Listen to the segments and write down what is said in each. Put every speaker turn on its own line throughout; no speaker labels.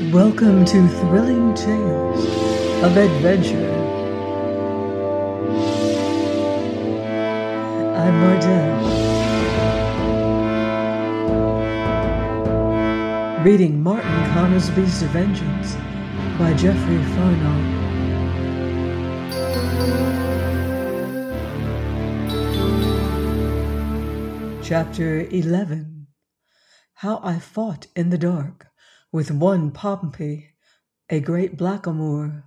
Welcome to Thrilling Tales of Adventure. I'm Mardell. Reading Martin Conisbee's Vengeance by Geoffrey Farnall. Chapter 11. How I Fought in the Dark with one Pompey, a great blackamoor.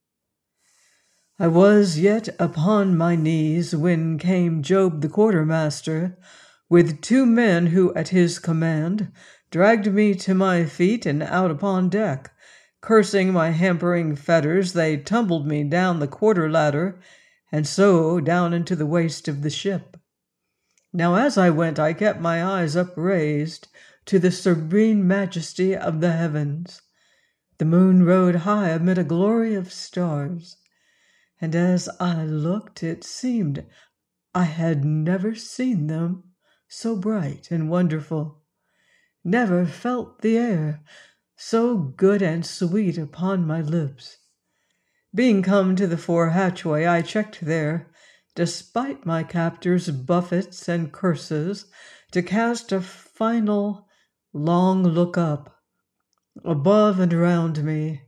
I was yet upon my knees when came Job the quartermaster, with 2 men who at his command dragged me to my feet and out upon deck. Cursing my hampering fetters, they tumbled me down the quarter ladder, and so down into the waist of the ship. Now as I went, I kept my eyes upraised to the serene majesty of the heavens. The moon rode high amid a glory of stars, and as I looked, it seemed I had never seen them so bright and wonderful, never felt the air so good and sweet upon my lips. Being come to the fore hatchway, I checked there, despite my captor's buffets and curses, to cast a final long look up, above and around me,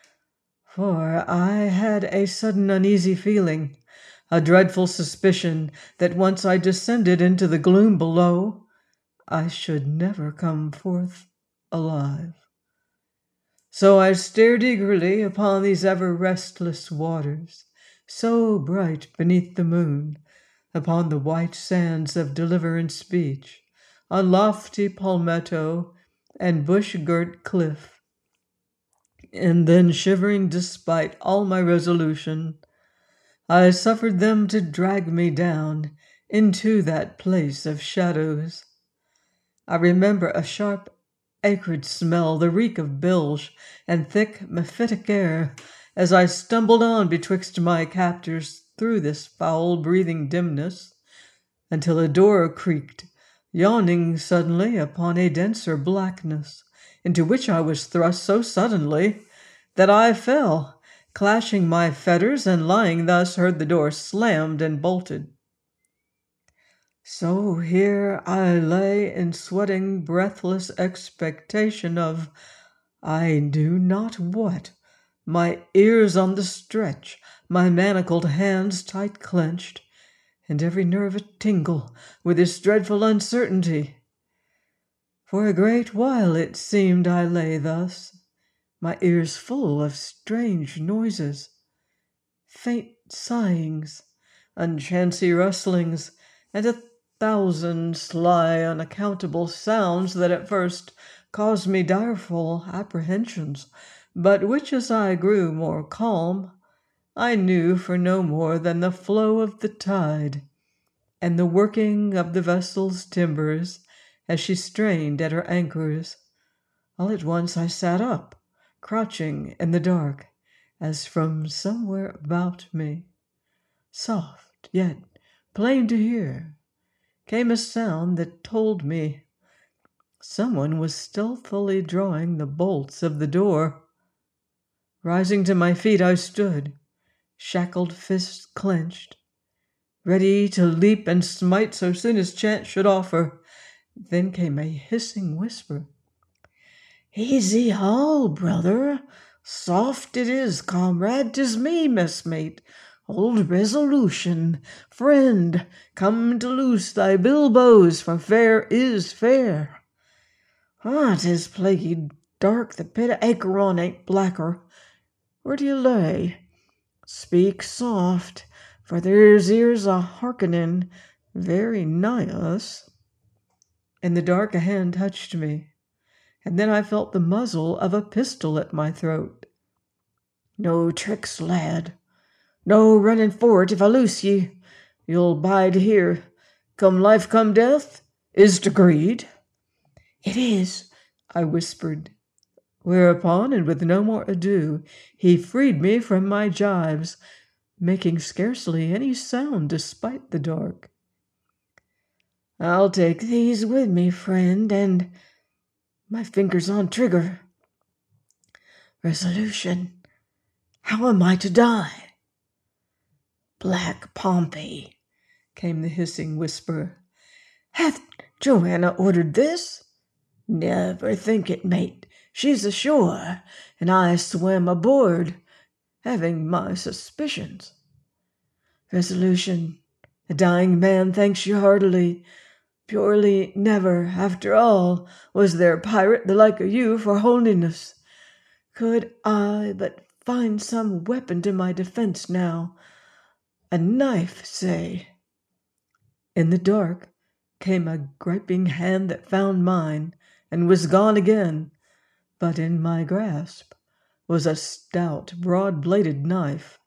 for I had a sudden uneasy feeling, a dreadful suspicion that once I descended into the gloom below, I should never come forth alive. So I stared eagerly upon these ever-restless waters, so bright beneath the moon, upon the white sands of Deliverance Beach, on lofty palmetto and bush-girt cliff. And then, shivering despite all my resolution, I suffered them to drag me down into that place of shadows. I remember a sharp, acrid smell, the reek of bilge and thick, mephitic air, as I stumbled on betwixt my captors through this foul-breathing dimness, until a door creaked, yawning suddenly upon a denser blackness, into which I was thrust so suddenly that I fell, clashing my fetters, and lying thus heard the door slammed and bolted. So here I lay in sweating, breathless expectation of I knew not what, my ears on the stretch, my manacled hands tight clenched, and every nerve a-tingle with this dreadful uncertainty. For a great while it seemed I lay thus, my ears full of strange noises, faint sighings, unchancy rustlings, and 1,000 sly, unaccountable sounds that at first caused me direful apprehensions, but which, as I grew more calm, I knew for no more than the flow of the tide, and the working of the vessel's timbers as she strained at her anchors. All at once I sat up, crouching in the dark, as from somewhere about me, soft yet plain to hear, came a sound that told me someone was stealthily drawing the bolts of the door. Rising to my feet, I stood, shackled fists clenched, ready to leap and smite so soon as chance should offer. Then came a hissing whisper. "Easy haul, brother. Soft it is, comrade. 'Tis me, messmate. Old Resolution. Friend, come to loose thy bilboes, for fair is fair. 'Tis plaguey dark. The pit of Acheron ain't blacker. Where do you lay? Speak soft, for there's ears a-hearkening very nigh us." In the dark a hand touched me, and then I felt the muzzle of a pistol at my throat. "No tricks, lad. No running for it if I loose ye. You'll bide here. Come life, come death. Is't agreed?" "It is," I whispered. Whereupon, and with no more ado, he freed me from my gyves, making scarcely any sound despite the dark. "I'll take these with me, friend, and my fingers on trigger." Resolution, how am I to die? Black Pompey, came the hissing whisper. Hath Joanna ordered this? Never think it, mate. She's ashore, and I swam aboard, having my suspicions. Resolution, the dying man thanks you heartily. Purely never, after all, was there pirate the like of you for holiness. Could I but find some weapon to my defense now, a knife, say. In the dark came a griping hand that found mine and was gone again, but in my grasp was a stout, broad-bladed knife.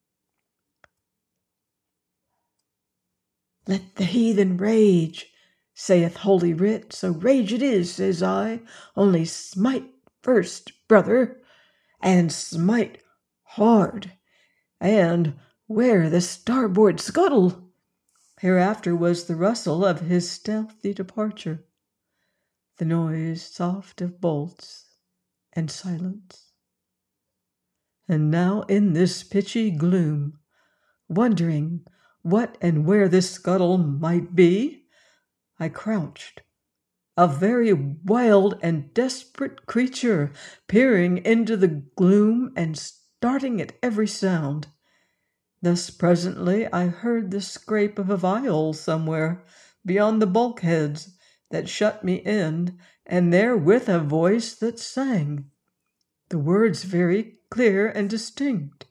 Let the heathen rage, saith Holy Writ, so rage it is, says I, only smite first, brother, and smite hard, and wear the starboard scuttle. Hereafter was the rustle of his stealthy departure, the noise soft of bolts and silence. And now in this pitchy gloom, wondering what and where this scuttle might be, I crouched, a very wild and desperate creature, peering into the gloom and starting at every sound. Thus presently I heard the scrape of a viol somewhere beyond the bulkheads that shut me in, and therewith a voice that sang, the words very clear and distinct.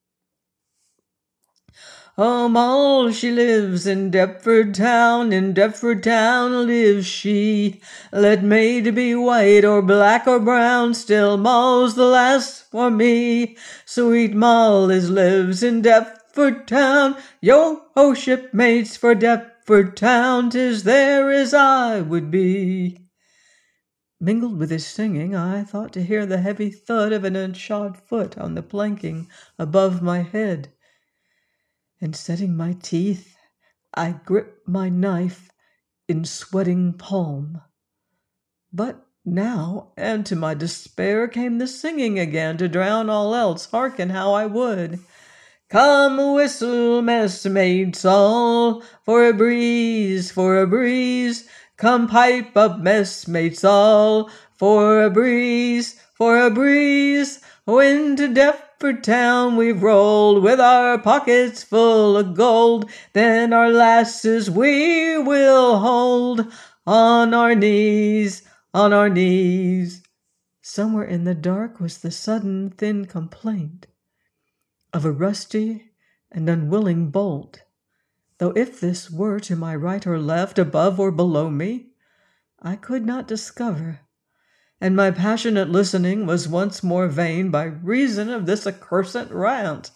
Oh, Moll, she lives in Deptford town lives she. Let maid be white or black or brown, still Moll's the lass for me. Sweet Moll lives in Deptford town, yo-ho shipmates for Deptford town, 'tis there as I would be. Mingled with his singing, I thought to hear the heavy thud of an unshod foot on the planking above my head. And setting my teeth, I gripped my knife in sweating palm. But now, and to my despair, came the singing again to drown all else, hearken how I would. Come whistle, messmates all, for a breeze, for a breeze. Come pipe up, messmates all, for a breeze, for a breeze. When to Deptford town we've rolled, with our pockets full of gold, then our lasses we will hold on our knees, on our knees. Somewhere in the dark was the sudden thin complaint of a rusty and unwilling bolt, though if this were to my right or left, above or below me, I could not discover, and my passionate listening was once more vain by reason of this accursed rant.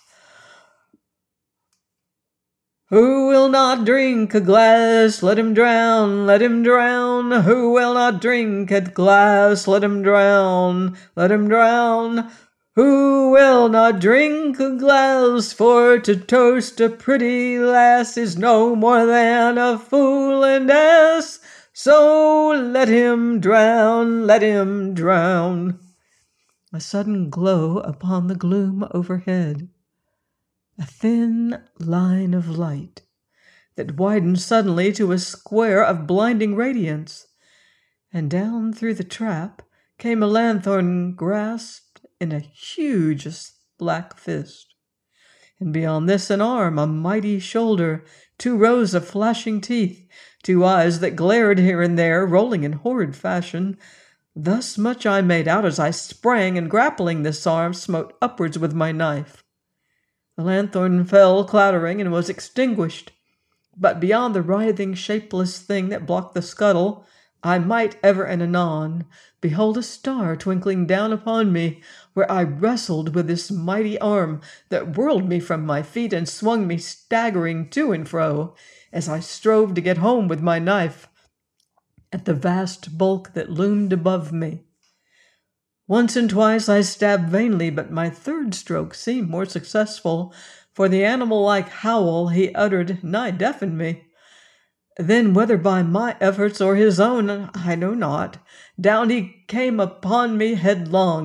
Who will not drink a glass, let him drown, let him drown. Who will not drink a glass, let him drown, let him drown. Who will not drink a glass, for to toast a pretty lass is no more than a fool and ass. So let him drown, let him drown. A sudden glow upon the gloom overhead, a thin line of light that widened suddenly to a square of blinding radiance, and down through the trap came a lanthorn grasped in a huge black fist, and beyond this an arm, a mighty shoulder, 2 rows of flashing teeth, 2 eyes that glared here and there, rolling in horrid fashion. Thus much I made out as I sprang, and grappling this arm, smote upwards with my knife. The lanthorn fell clattering and was extinguished, but beyond the writhing, shapeless thing that blocked the scuttle, I might ever and anon behold a star twinkling down upon me, where I wrestled with this mighty arm that whirled me from my feet and swung me staggering to and fro as I strove to get home with my knife at the vast bulk that loomed above me. Once and twice I stabbed vainly, but my third stroke seemed more successful, for the animal-like howl he uttered nigh deafened me. Then, whether by my efforts or his own, I know not, down he came upon me headlong,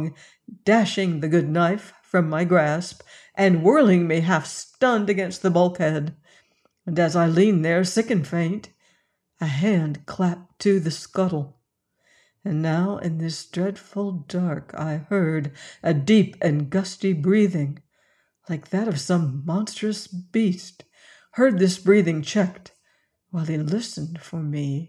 dashing the good knife from my grasp and whirling me half-stunned against the bulkhead. And as I leaned there, sick and faint, a hand clapped to the scuttle. And now in this dreadful dark I heard a deep and gusty breathing, like that of some monstrous beast, heard this breathing checked, while he listened for me,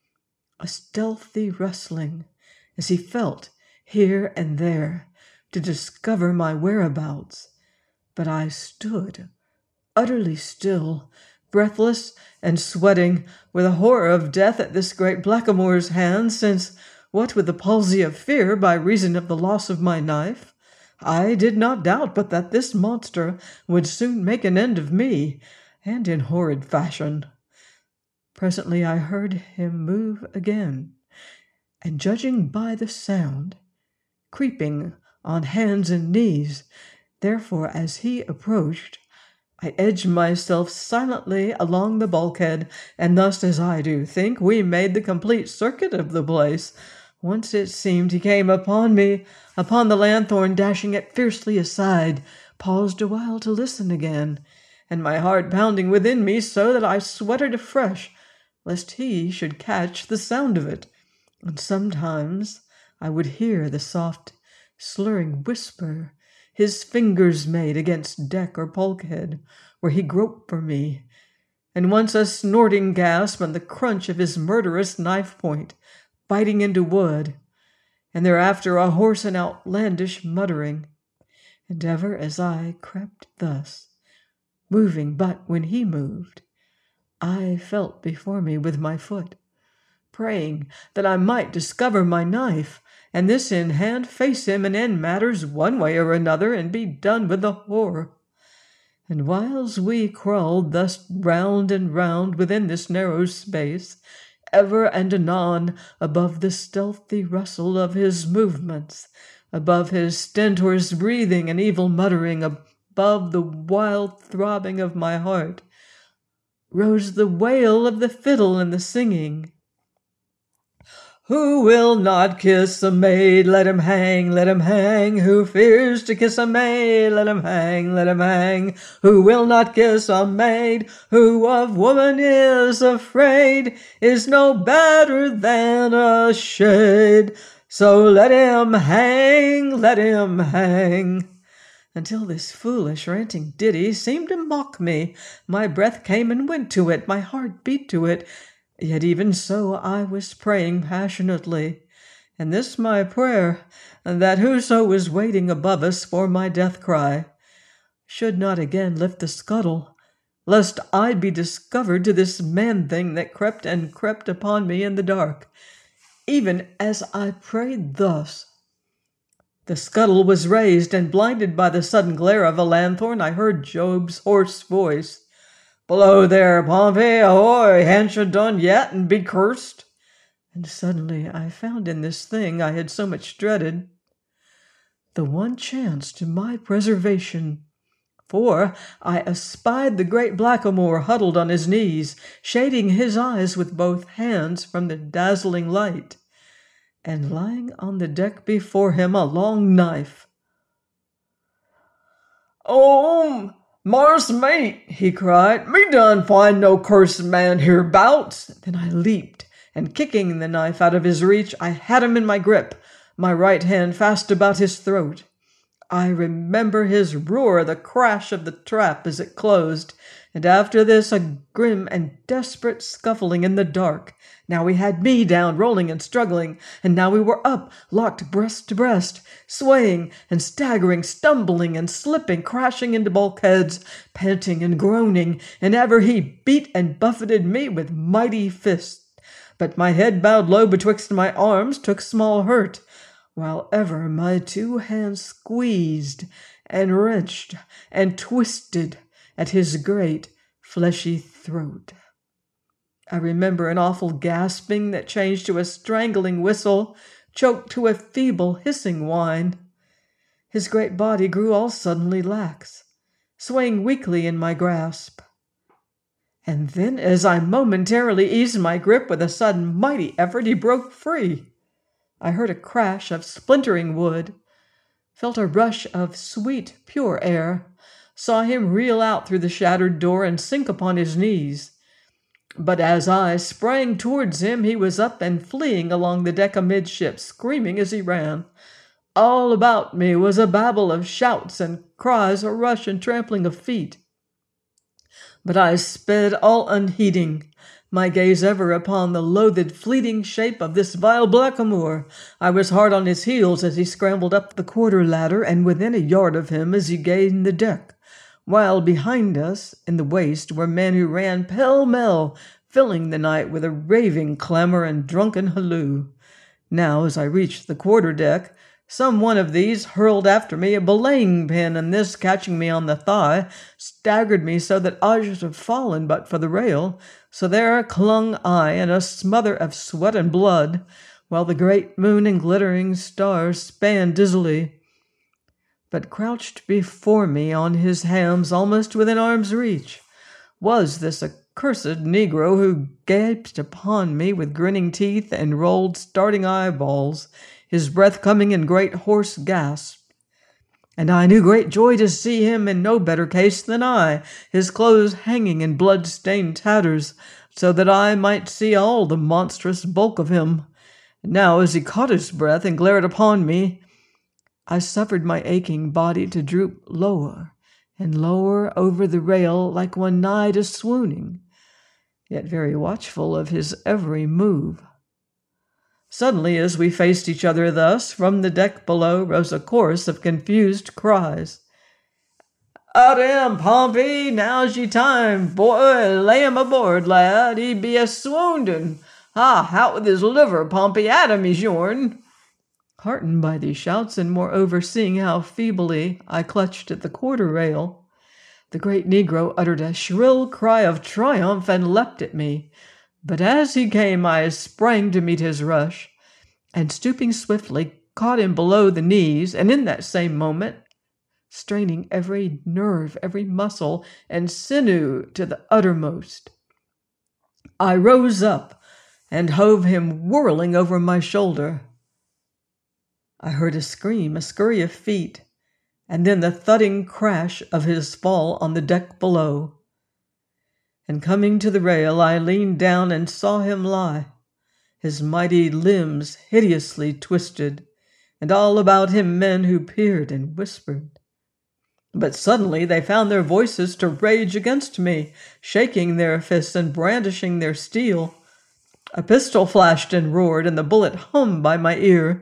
a stealthy rustling, as he felt here and there to discover my whereabouts. But I stood, utterly still, breathless and sweating, with a horror of death at this great blackamoor's hand, since, what with the palsy of fear by reason of the loss of my knife, I did not doubt but that this monster would soon make an end of me, and in horrid fashion. Presently I heard him move again, and judging by the sound, creeping on hands and knees. Therefore, as he approached, I edged myself silently along the bulkhead, and thus, as I do think, we made the complete circuit of the place. Once it seemed he came upon me, upon the lanthorn, dashing it fiercely aside, paused a while to listen again, and my heart pounding within me so that I sweated afresh, lest he should catch the sound of it. And sometimes I would hear the soft, slurring whisper his fingers made against deck or bulkhead, where he groped for me, and once a snorting gasp and the crunch of his murderous knife-point biting into wood, and thereafter a hoarse and outlandish muttering. And ever as I crept thus, moving but when he moved, I felt before me with my foot, praying that I might discover my knife, and this in hand face him and end matters one way or another, and be done with the horror. And whiles we crawled thus round and round within this narrow space, ever and anon above the stealthy rustle of his movements, above his stentorous breathing and evil muttering, above the wild throbbing of my heart, rose the wail of the fiddle and the singing. Who will not kiss a maid, let him hang, let him hang. Who fears to kiss a maid, let him hang, let him hang. Who will not kiss a maid, who of woman is afraid, is no better than a shade. So let him hang, let him hang. Until this foolish ranting ditty seemed to mock me. My breath came and went to it, my heart beat to it. Yet even so I was praying passionately, and this my prayer, that whoso was waiting above us for my death cry should not again lift the scuttle, lest I be discovered to this man-thing that crept and crept upon me in the dark. Even as I prayed thus, the scuttle was raised, and blinded by the sudden glare of a lanthorn, I heard Job's hoarse voice. Below there, Pompey, ahoy! Han't you done yet, and be cursed? And suddenly I found in this thing I had so much dreaded the one chance to my preservation, for I espied the great blackamoor huddled on his knees, shading his eyes with both hands from the dazzling light, and lying on the deck before him a long knife. Mars mate, he cried, me done find no cursed man hereabouts. Then I leaped, and kicking the knife out of his reach, I had him in my grip, my right hand fast about his throat. I remember his roar, the crash of the trap as it closed, and after this a grim and desperate scuffling in the dark. Now he had me down, rolling and struggling, and now we were up, locked breast to breast, swaying and staggering, stumbling and slipping, crashing into bulkheads, panting and groaning, and ever he beat and buffeted me with mighty fists. But my head bowed low betwixt my arms took small hurt, while ever my two hands squeezed and wrenched and twisted at his great fleshy throat. I remember an awful gasping that changed to a strangling whistle, choked to a feeble hissing whine. His great body grew all suddenly lax, swaying weakly in my grasp. And then, as I momentarily eased my grip with a sudden mighty effort, he broke free. I heard a crash of splintering wood, felt a rush of sweet, pure air, saw him reel out through the shattered door and sink upon his knees. But as I sprang towards him, he was up and fleeing along the deck amidships, screaming as he ran. All about me was a babel of shouts and cries, a rush and trampling of feet. But I sped all unheeding, my gaze ever upon the loathed, fleeting shape of this vile blackamoor. I was hard on his heels as he scrambled up the quarter-ladder, and within a yard of him as he gained the deck, while behind us, in the waist, were men who ran pell-mell, filling the night with a raving clamor and drunken halloo. Now, as I reached the quarter-deck, some one of these hurled after me a belaying pin, and this, catching me on the thigh, staggered me so that I should have fallen but for the rail. So there clung I in a smother of sweat and blood, while the great moon and glittering stars span dizzily. But crouched before me on his hams, almost within arm's reach, was this accursed negro who gaped upon me with grinning teeth and rolled starting eyeballs, his breath coming in great hoarse gasps. And I knew great joy to see him in no better case than I, his clothes hanging in blood-stained tatters, so that I might see all the monstrous bulk of him. And now, as he caught his breath and glared upon me, I suffered my aching body to droop lower and lower over the rail like one nigh to swooning, yet very watchful of his every move. Suddenly, as we faced each other thus, from the deck below rose a chorus of confused cries. "Out him, Pompey! Now's ye time, boy! Lay him aboard, lad! He be a swoonden! Ah, out with his liver, Pompey! At him, he's yourn!" Heartened by these shouts, and moreover seeing how feebly I clutched at the quarter-rail, the great negro uttered a shrill cry of triumph and leapt at me. But as he came, I sprang to meet his rush, and stooping swiftly, caught him below the knees, and in that same moment, straining every nerve, every muscle, and sinew to the uttermost, I rose up and hove him whirling over my shoulder. I heard a scream, a scurry of feet, and then the thudding crash of his fall on the deck below. And coming to the rail, I leaned down and saw him lie, his mighty limbs hideously twisted, and all about him men who peered and whispered. But suddenly they found their voices to rage against me, shaking their fists and brandishing their steel. A pistol flashed and roared, and the bullet hummed by my ear.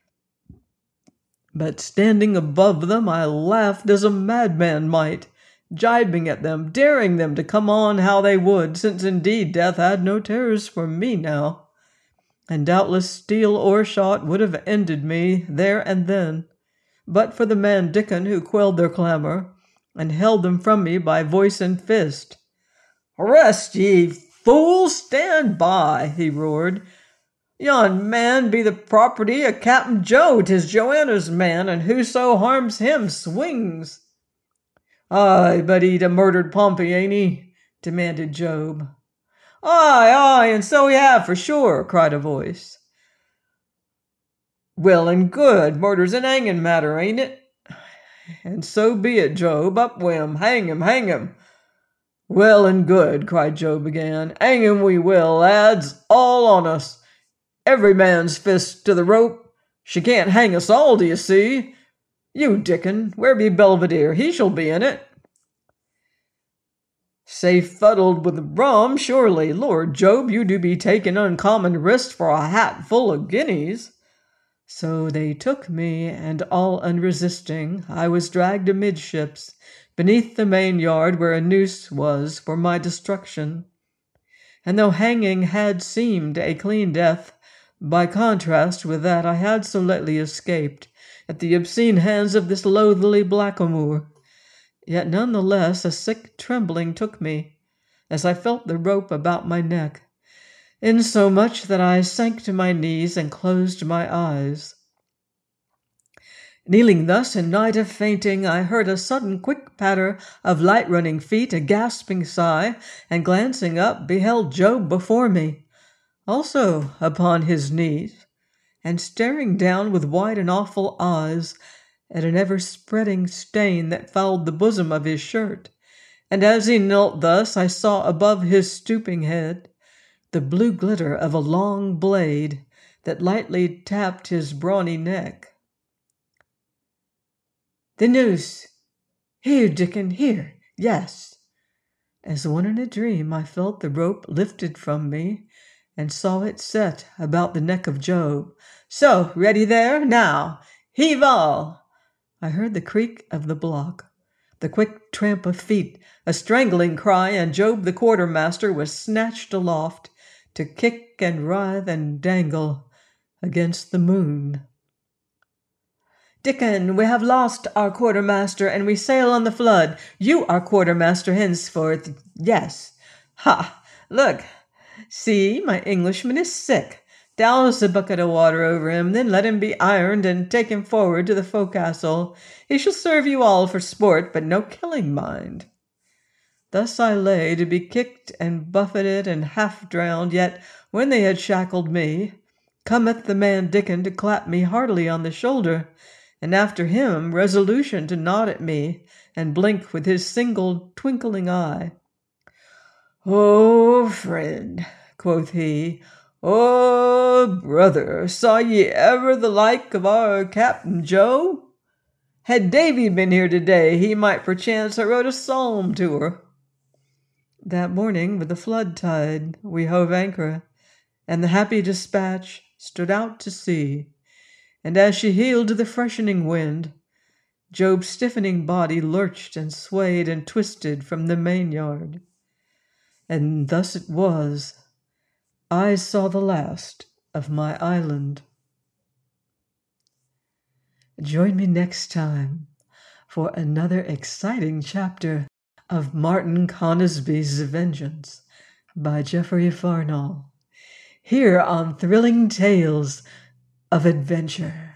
But standing above them, I laughed as a madman might, jibing at them, daring them to come on how they would, since indeed death had no terrors for me now, and doubtless steel or shot would have ended me there and then, but for the man Dickon who quelled their clamor, and held them from me by voice and fist. "Arrest, ye fools! Stand by!" he roared. "Yon man be the property of Captain Joe. 'Tis Joanna's man, and whoso harms him swings." "Aye, but he murdered Pompey, ain't he?" demanded Job. Aye, and so he have, for sure," cried a voice. "Well and good. Murder's an hanging matter, ain't it?" "And so be it, Job. Up wi' him. Hang him, hang him." "Well and good," cried Job again. "Hang him we will, lads, all on us. Every man's fist to the rope. She can't hang us all, do you see? You, Dickon, where be Belvedere? He shall be in it." "Safe fuddled with rum, surely. Lord, Job, you do be taking uncommon risks for a hat full of guineas." So they took me, and all unresisting, I was dragged amidships, beneath the main yard where a noose was for my destruction. And though hanging had seemed a clean death, by contrast with that I had so lately escaped at the obscene hands of this loathly blackamoor, yet none the less a sick trembling took me, as I felt the rope about my neck, insomuch that I sank to my knees and closed my eyes. Kneeling thus in night of fainting, I heard a sudden quick patter of light-running feet, a gasping sigh, and glancing up, beheld Job before me, also upon his knees, and staring down with wide and awful eyes, at an ever-spreading stain that fouled the bosom of his shirt, and as he knelt thus I saw above his stooping head the blue glitter of a long blade that lightly tapped his brawny neck. "The noose! Here, Dickon, here! Yes!" As one in a dream, I felt the rope lifted from me and saw it set about the neck of Job. "So, ready there? Now, heave all!" I heard the creak of the block, the quick tramp of feet, a strangling cry, and Job the quartermaster was snatched aloft to kick and writhe and dangle against the moon. "Dickon, we have lost our quartermaster, and we sail on the flood. You are quartermaster henceforth. Yes. Ha! Look! See, my Englishman is sick. Douse a bucket of water over him, then let him be ironed and take him forward to the forecastle. He shall serve you all for sport, but no killing, mind." Thus I lay to be kicked and buffeted and half drowned, yet when they had shackled me, cometh the man Dickon to clap me heartily on the shoulder, and after him resolution to nod at me and blink with his single twinkling eye. "Oh, friend," quoth he, "oh, brother, saw ye ever the like of our Captain Joe? Had Davy been here today, he might perchance have wrote a psalm to her." That morning, with the flood tide, we hove anchor, and the Happy Despatch stood out to sea. And as she heeled to the freshening wind, Job's stiffening body lurched and swayed and twisted from the mainyard. And thus it was I saw the last of my island. Join me next time for another exciting chapter of Martin Conisbee's Vengeance by Geoffrey Farnall, here on Thrilling Tales of Adventure.